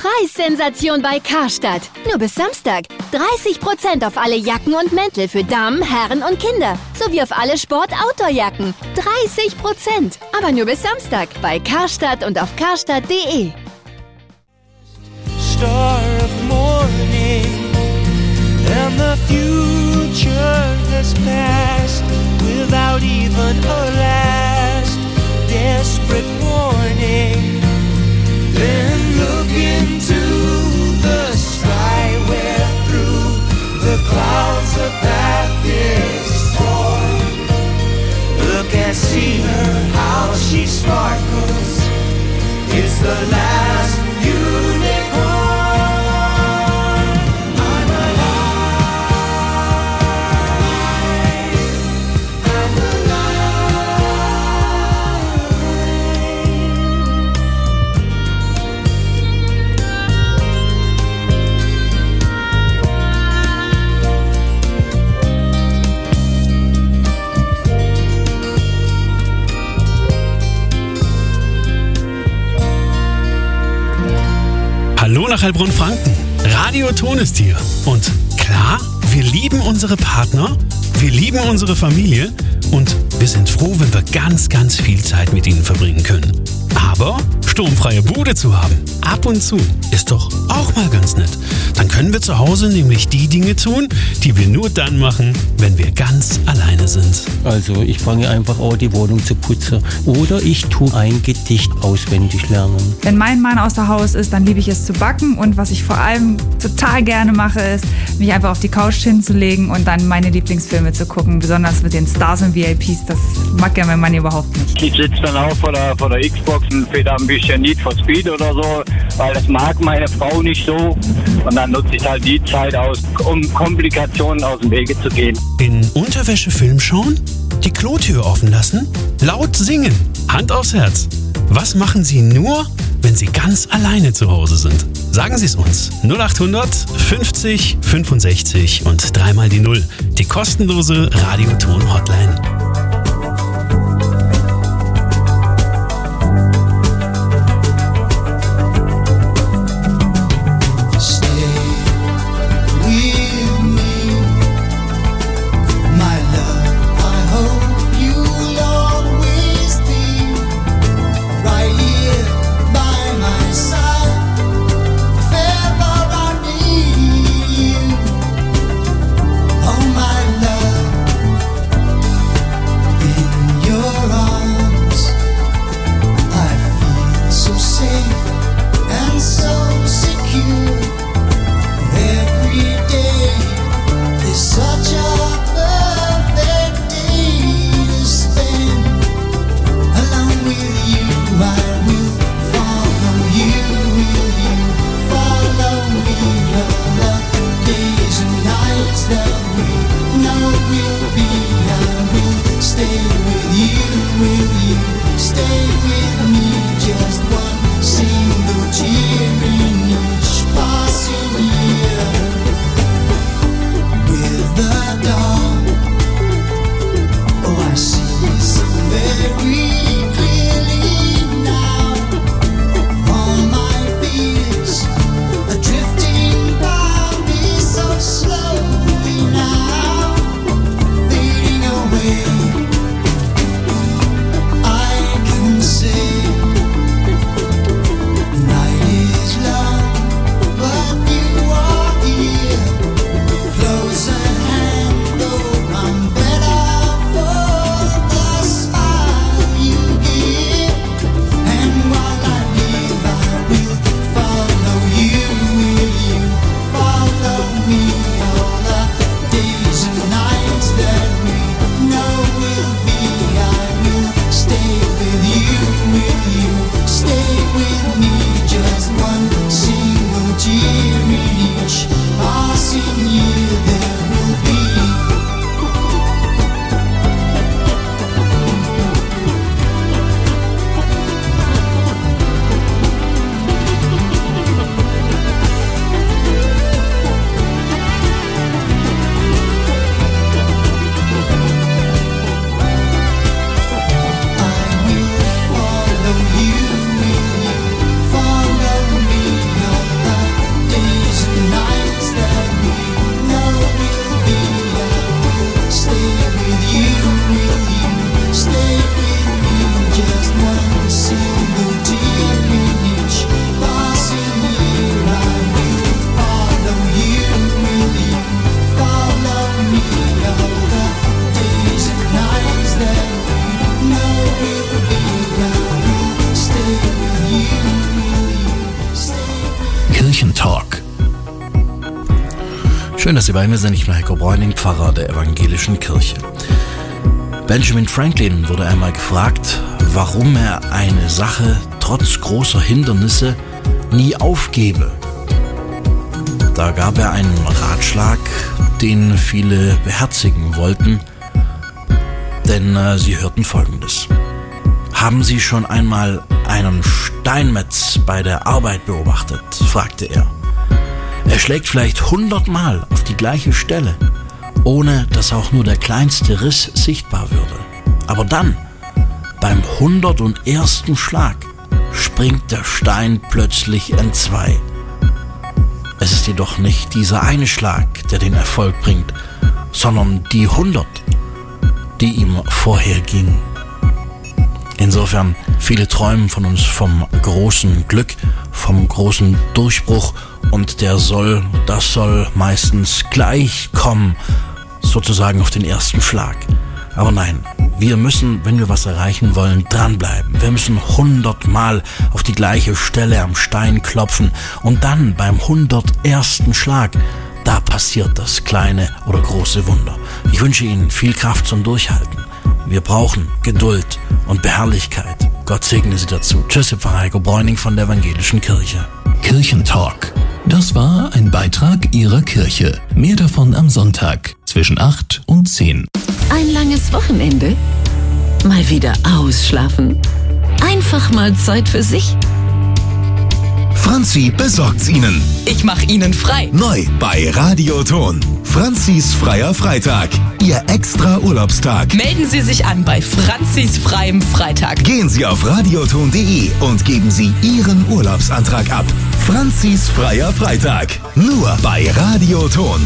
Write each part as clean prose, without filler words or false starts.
Preissensation bei Karstadt. Nur bis Samstag. 30% auf alle Jacken und Mäntel für Damen, Herren und Kinder. Sowie auf alle Sport-Outdoor-Jacken. 30%. Aber nur bis Samstag bei Karstadt und auf karstadt.de. Star of morning, and the future has passed without even a last desperate warning. Then look into the sky where through the clouds a path is torn. Look and see her, how she sparkles. It's the last unicorn. I'm alive. I'm Hallo nach Heilbronn-Franken. Radio Ton ist hier. Und klar, wir lieben unsere Partner, wir lieben unsere Familie und wir sind froh, wenn wir ganz, ganz viel Zeit mit ihnen verbringen können. Aber sturmfreie Bude zu haben, ab und zu, ist doch auch mal ganz nett. Dann können wir zu Hause nämlich die Dinge tun, die wir nur dann machen, wenn wir ganz alleine sind. Also ich fange einfach an, die Wohnung zu putzen. Oder ich tue ein Gedicht auswendig lernen. Wenn mein Mann außer Haus ist, dann liebe ich es zu backen. Und was ich vor allem total gerne mache, ist, mich einfach auf die Couch hinzulegen und dann meine Lieblingsfilme zu gucken. Besonders mit den Stars und VIPs. Das mag ja mein Mann überhaupt nicht. Ich sitze dann auch vor der Xbox und spiele da ein bisschen Need for Speed oder so, weil das mag meine Frau nicht so. Und dann nutze ich halt die Zeit aus, um Komplikationen aus dem Wege zu gehen. In Unterwäsche Film schauen? Die Klotür offen lassen? Laut singen? Hand aufs Herz. Was machen Sie nur, wenn Sie ganz alleine zu Hause sind? Sagen Sie es uns. 0800 50 65 und dreimal die 0. Die kostenlose Radioton-Hotline. Kirchentalk. Schön, dass Sie bei mir sind. Ich bin Heiko Bräuning, Pfarrer der Evangelischen Kirche. Benjamin Franklin wurde einmal gefragt, warum er eine Sache trotz großer Hindernisse nie aufgebe. Da gab er einen Ratschlag, den viele beherzigen wollten, denn sie hörten Folgendes. Haben Sie schon einmal einen Steinmetz bei der Arbeit beobachtet? Fragte er. Er schlägt vielleicht 100 Mal auf die gleiche Stelle, ohne dass auch nur der kleinste Riss sichtbar würde. Aber dann, beim 101. Schlag, springt der Stein plötzlich entzwei. Es ist jedoch nicht dieser eine Schlag, der den Erfolg bringt, sondern die 100, die ihm vorher gingen. Insofern, viele träumen von uns vom großen Glück, vom großen Durchbruch und das soll meistens gleich kommen, sozusagen auf den ersten Schlag. Aber nein, wir müssen, wenn wir was erreichen wollen, dranbleiben. Wir müssen 100 Mal auf die gleiche Stelle am Stein klopfen und dann beim 101. Schlag, da passiert das kleine oder große Wunder. Ich wünsche Ihnen viel Kraft zum Durchhalten. Wir brauchen Geduld und Beharrlichkeit. Gott segne Sie dazu. Tschüss, Pfarrer Heiko Bräuning von der Evangelischen Kirche. Kirchentalk. Das war ein Beitrag Ihrer Kirche. Mehr davon am Sonntag zwischen 8 und 10. Ein langes Wochenende? Mal wieder ausschlafen? Einfach mal Zeit für sich? Franzi besorgt's Ihnen. Ich mach Ihnen frei. Neu bei Radioton. Franzis freier Freitag. Ihr extra Urlaubstag. Melden Sie sich an bei Franzis freiem Freitag. Gehen Sie auf radioton.de und geben Sie Ihren Urlaubsantrag ab. Franzis freier Freitag. Nur bei Radioton.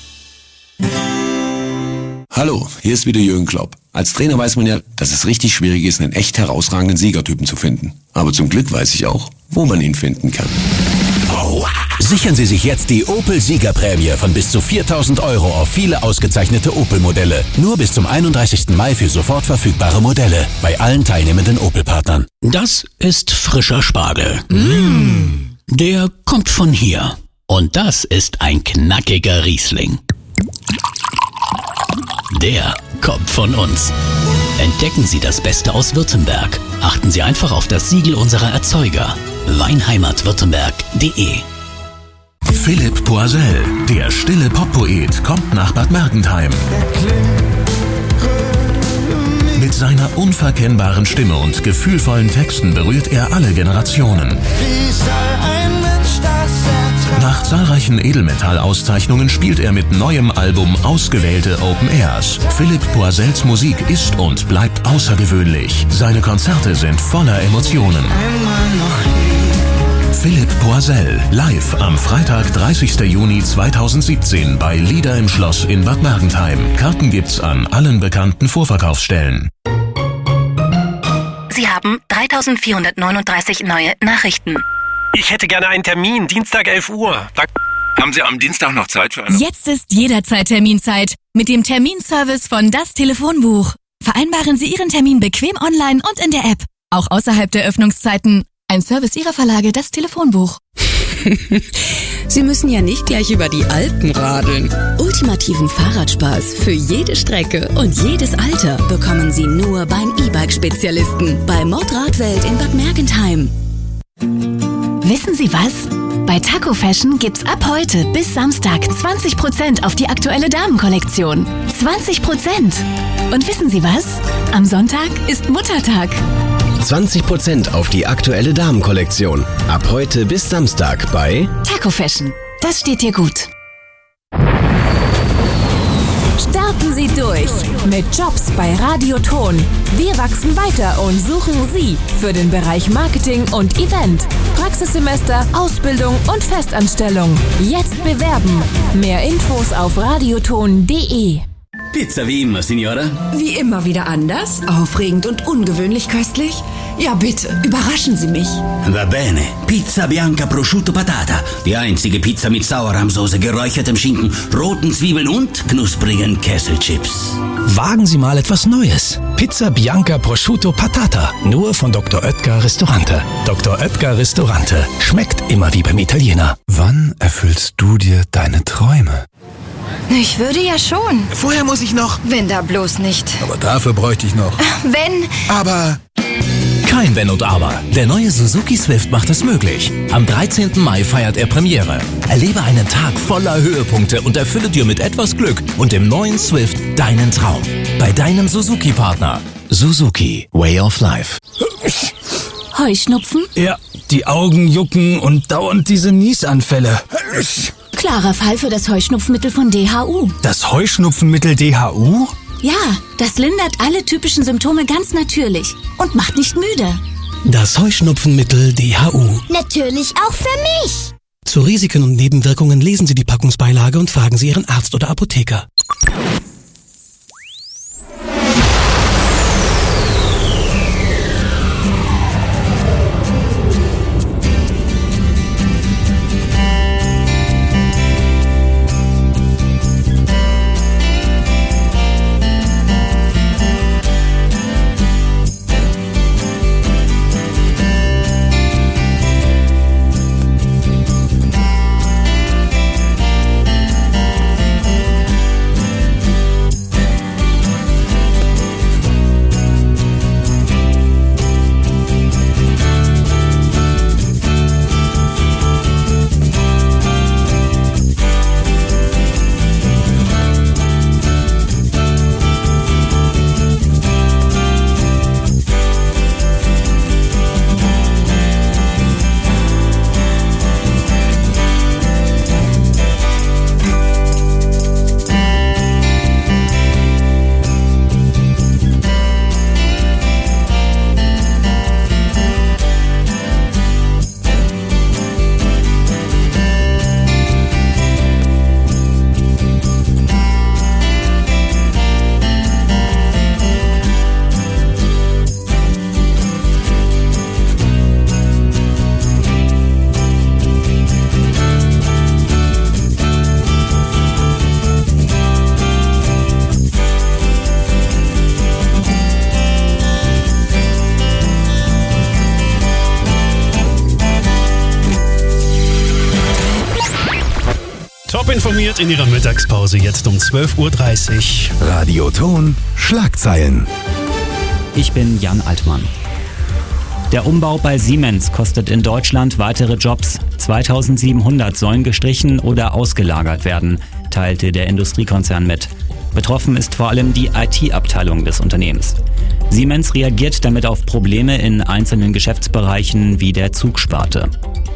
Hallo, hier ist wieder Jürgen Klopp. Als Trainer weiß man ja, dass es richtig schwierig ist, einen echt herausragenden Siegertypen zu finden. Aber zum Glück weiß ich auch, wo man ihn finden kann. Sichern Sie sich jetzt die Opel-Siegerprämie von bis zu 4.000 € auf viele ausgezeichnete Opel-Modelle. Nur bis zum 31. Mai für sofort verfügbare Modelle bei allen teilnehmenden Opel-Partnern. Das ist frischer Spargel. Der kommt von hier. Und das ist ein knackiger Riesling. Der kommt von uns. Entdecken Sie das Beste aus Württemberg. Achten Sie einfach auf das Siegel unserer Erzeuger. Weinheimatwürttemberg.de. Philipp Poisel, der stille Poppoet, kommt nach Bad Mergentheim. Mit seiner unverkennbaren Stimme und gefühlvollen Texten berührt er alle Generationen. Nach zahlreichen Edelmetall-Auszeichnungen spielt er mit neuem Album ausgewählte Open Airs. Philipp Poisels Musik ist und bleibt außergewöhnlich. Seine Konzerte sind voller Emotionen. Philipp Poisel, live am Freitag, 30. Juni 2017 bei Lieder im Schloss in Bad Mergentheim. Karten gibt's an allen bekannten Vorverkaufsstellen. Sie haben 3.439 neue Nachrichten. Ich hätte gerne einen Termin, Dienstag 11 Uhr. Haben Sie am Dienstag noch Zeit für eine... Jetzt ist jederzeit Terminzeit mit dem Terminservice von Das Telefonbuch. Vereinbaren Sie Ihren Termin bequem online und in der App. Auch außerhalb der Öffnungszeiten. Ein Service Ihrer Verlage, Das Telefonbuch. Sie müssen ja nicht gleich über die Alpen radeln. Ultimativen Fahrradspaß für jede Strecke und jedes Alter bekommen Sie nur beim E-Bike-Spezialisten bei Modradwelt in Bad Mergentheim. Wissen Sie was? Bei Taco Fashion gibt's ab heute bis Samstag 20% auf die aktuelle Damenkollektion. 20%! Und wissen Sie was? Am Sonntag ist Muttertag. 20% auf die aktuelle Damenkollektion. Ab heute bis Samstag bei Taco Fashion. Das steht dir gut. Starten Sie durch mit Jobs bei Radioton. Wir wachsen weiter und suchen Sie für den Bereich Marketing und Event, Praxissemester, Ausbildung und Festanstellung. Jetzt bewerben. Mehr Infos auf radioton.de. Pizza wie immer, Signora. Wie immer wieder anders, aufregend und ungewöhnlich köstlich? Ja bitte, überraschen Sie mich. Va bene. Pizza Bianca Prosciutto Patata. Die einzige Pizza mit Sauerrahmsoße, geräuchertem Schinken, roten Zwiebeln und knusprigen Kesselchips. Wagen Sie mal etwas Neues. Pizza Bianca Prosciutto Patata. Nur von Dr. Oetker Ristorante. Dr. Oetker Ristorante. Schmeckt immer wie beim Italiener. wann erfüllst du dir deine Träume? Ich würde ja schon. Vorher muss ich noch... Wenn da bloß nicht. Aber dafür bräuchte ich noch... Wenn... Aber... Kein Wenn und Aber. Der neue Suzuki Swift macht es möglich. Am 13. Mai feiert er Premiere. Erlebe einen Tag voller Höhepunkte und erfülle dir mit etwas Glück und dem neuen Swift deinen Traum. Bei deinem Suzuki-Partner. Suzuki. Way of Life. Heuschnupfen? Ja, die Augen jucken und dauernd diese Niesanfälle. Klarer Fall für das Heuschnupfmittel von DHU. Das Heuschnupfenmittel DHU? Ja, das lindert alle typischen Symptome ganz natürlich und macht nicht müde. Das Heuschnupfenmittel DHU. Natürlich auch für mich. Zu Risiken und Nebenwirkungen lesen Sie die Packungsbeilage und fragen Sie Ihren Arzt oder Apotheker. Informiert in ihrer Mittagspause jetzt um 12.30 Uhr. Radioton Schlagzeilen. Ich bin Jan Altmann. Der Umbau bei Siemens kostet in Deutschland weitere Jobs. 2700 sollen gestrichen oder ausgelagert werden, teilte der Industriekonzern mit. Betroffen ist vor allem die IT-Abteilung des Unternehmens. Siemens reagiert damit auf Probleme in einzelnen Geschäftsbereichen wie der Zugsparte.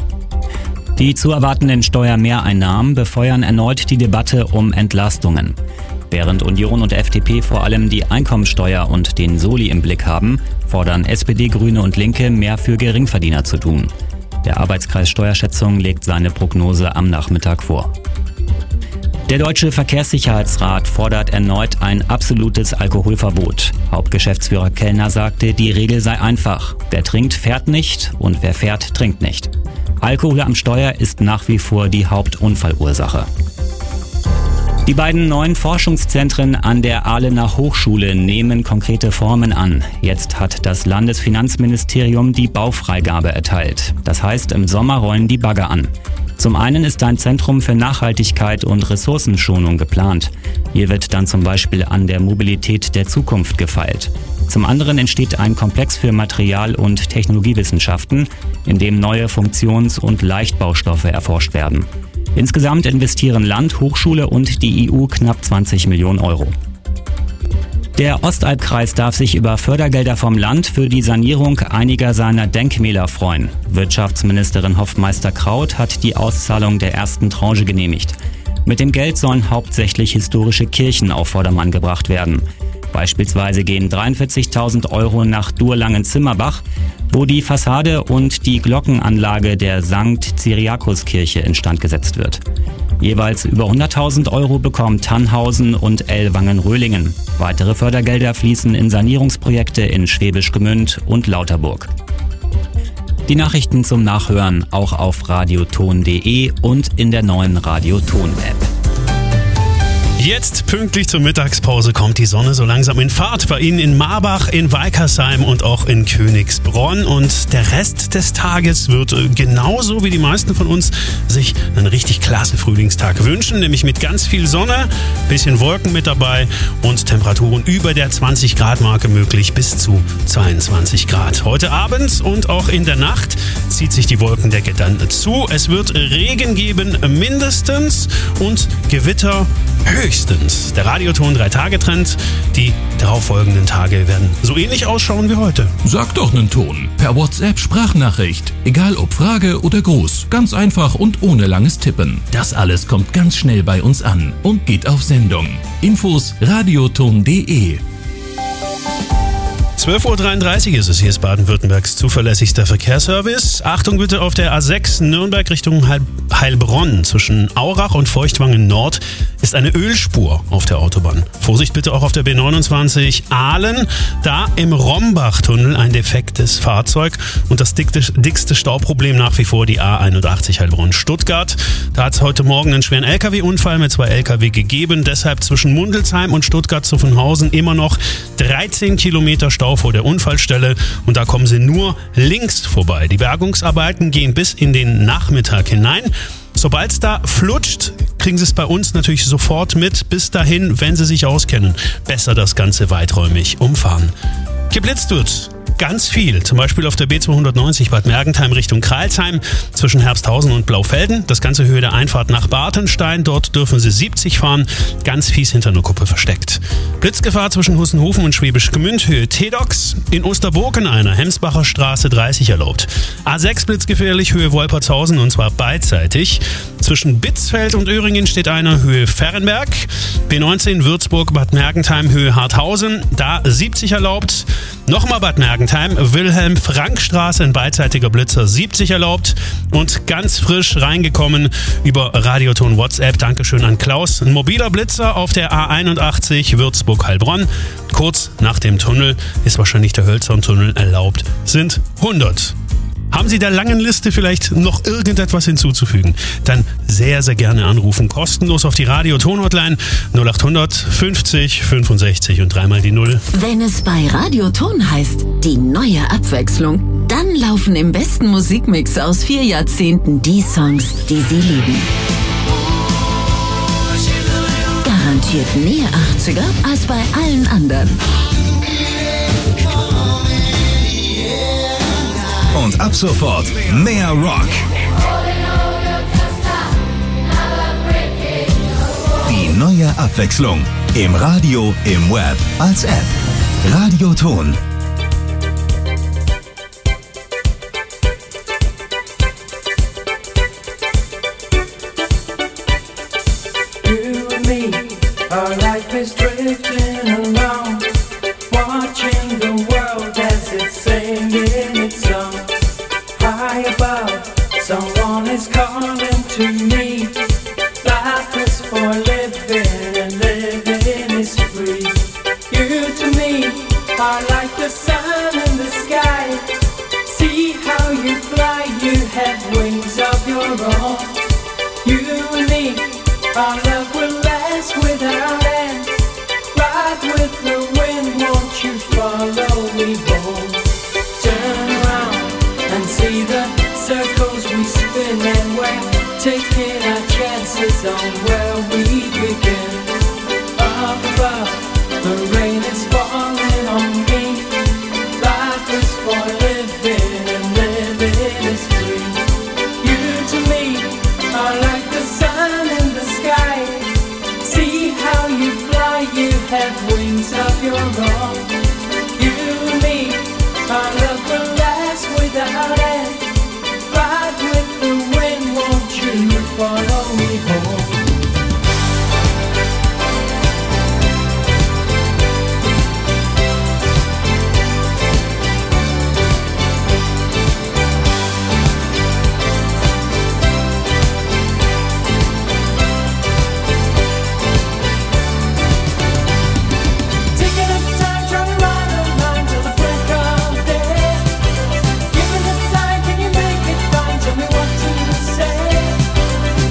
Die zu erwartenden Steuermehreinnahmen befeuern erneut die Debatte um Entlastungen. Während Union und FDP vor allem die Einkommensteuer und den Soli im Blick haben, fordern SPD, Grüne und Linke mehr für Geringverdiener zu tun. Der Arbeitskreis Steuerschätzung legt seine Prognose am Nachmittag vor. Der Deutsche Verkehrssicherheitsrat fordert erneut ein absolutes Alkoholverbot. Hauptgeschäftsführer Kellner sagte, die Regel sei einfach. Wer trinkt, fährt nicht und wer fährt, trinkt nicht. Alkohol am Steuer ist nach wie vor die Hauptunfallursache. Die beiden neuen Forschungszentren an der Ahlener Hochschule nehmen konkrete Formen an. Jetzt hat das Landesfinanzministerium die Baufreigabe erteilt. Das heißt, im Sommer rollen die Bagger an. Zum einen ist ein Zentrum für Nachhaltigkeit und Ressourcenschonung geplant. Hier wird dann zum Beispiel an der Mobilität der Zukunft gefeilt. Zum anderen entsteht ein Komplex für Material- und Technologiewissenschaften, in dem neue Funktions- und Leichtbaustoffe erforscht werden. Insgesamt investieren Land, Hochschule und die EU knapp 20 Millionen Euro. Der Ostalbkreis darf sich über Fördergelder vom Land für die Sanierung einiger seiner Denkmäler freuen. Wirtschaftsministerin Hoffmeister-Kraut hat die Auszahlung der ersten Tranche genehmigt. Mit dem Geld sollen hauptsächlich historische Kirchen auf Vordermann gebracht werden. Beispielsweise gehen 43.000 Euro nach Durlangen-Zimmerbach, wo die Fassade und die Glockenanlage der St. Cyriakuskirche instand gesetzt wird. Jeweils über 100.000 Euro bekommen Tannhausen und Ellwangen-Röhlingen. Weitere Fördergelder fließen in Sanierungsprojekte in Schwäbisch Gmünd und Lauterburg. Die Nachrichten zum Nachhören auch auf radioton.de und in der neuen Radioton-App. Jetzt pünktlich zur Mittagspause kommt die Sonne so langsam in Fahrt bei Ihnen in Marbach, in Weikersheim und auch in Königsbronn. Und der Rest des Tages wird genauso wie die meisten von uns sich einen richtig klasse Frühlingstag wünschen, nämlich mit ganz viel Sonne, bisschen Wolken mit dabei und Temperaturen über der 20-Grad-Marke möglich bis zu 22 Grad. Heute Abend und auch in der Nacht zieht sich die Wolkendecke dann zu. Es wird Regen geben mindestens und Gewitter höchstens. Der Radioton 3-Tage-Trend. Die darauffolgenden Tage werden so ähnlich ausschauen wie heute. Sag doch nen Ton. Per WhatsApp Sprachnachricht. Egal ob Frage oder Gruß. Ganz einfach und ohne langes Tippen. Das alles kommt ganz schnell bei uns an und geht auf Sendung. Infos radioton.de. 12.33 Uhr ist es. Hier ist Baden-Württembergs zuverlässigster Verkehrsservice. Achtung bitte auf der A6 Nürnberg Richtung Heilbronn. Zwischen Aurach und Feuchtwangen Nord ist eine Ölspur auf der Autobahn. Vorsicht bitte auch auf der B29 Aalen. Da im Rombach-Tunnel ein defektes Fahrzeug und das dickste Stauproblem nach wie vor die A81 Heilbronn-Stuttgart. Da hat es heute Morgen einen schweren LKW-Unfall mit 2 LKW gegeben. Deshalb zwischen Mundelsheim und Stuttgart-Zuffenhausen immer noch 13 Kilometer Stau vor der Unfallstelle und da kommen Sie nur links vorbei. Die Bergungsarbeiten gehen bis in den Nachmittag hinein. Sobald es da flutscht, kriegen Sie es bei uns natürlich sofort mit. Bis dahin, wenn Sie sich auskennen, besser das Ganze weiträumig umfahren. Geblitzt wird ganz viel, zum Beispiel auf der B290 Bad Mergentheim Richtung Crailsheim zwischen Herbsthausen und Blaufelden. Das ganze Höhe der Einfahrt nach Bartenstein. Dort dürfen Sie 70 fahren, ganz fies hinter einer Kuppe versteckt. Blitzgefahr zwischen Hussenhofen und Schwäbisch Gmünd, Höhe Tedox. In Osterburgen einer, Hemsbacher Straße 30 erlaubt. A6 blitzgefährlich, Höhe Wolpertshausen und zwar beidseitig. Zwischen Bitzfeld und Öhringen steht einer, Höhe Ferrenberg. B19 Würzburg Bad Mergentheim, Höhe Harthausen, da 70 erlaubt. Nochmal Bad Mergentheim, Wilhelm-Frank-Straße, ein beidseitiger Blitzer, 70 erlaubt. Und ganz frisch reingekommen über Radioton WhatsApp, Dankeschön an Klaus, ein mobiler Blitzer auf der A81 Würzburg-Heilbronn. Kurz nach dem Tunnel ist wahrscheinlich der Hölzerntunnel erlaubt, sind 100. Haben Sie der langen Liste vielleicht noch irgendetwas hinzuzufügen? Dann sehr, sehr gerne anrufen. Kostenlos auf die Radio-Ton-Hotline 0800 50 65 und dreimal die 0. Wenn es bei Radioton heißt, die neue Abwechslung, dann laufen im besten Musikmix aus 4 Jahrzehnten die Songs, die Sie lieben. Garantiert näher 80er als bei allen anderen. Und ab sofort mehr Rock. Die neue Abwechslung. Im Radio, im Web, als App. Radioton. You and me, our life is drifting along, watching the world as it's singing its song. High above, someone is calling to me. Life is for living and living is free. You to me are like the sun in the sky. See how you fly, you have wings of your own. You and me, our love will last without end. Ride with the wind, won't you follow me home? Turn around and see the circles we spin, and we're taking our chances on where we begin. Up above, the rain is falling on me. Life is for living and living is free. You to me are like the sun in the sky. See how you fly, you have wings of your own. You and me, our love will last without end. Ride with the wind, won't you follow me home?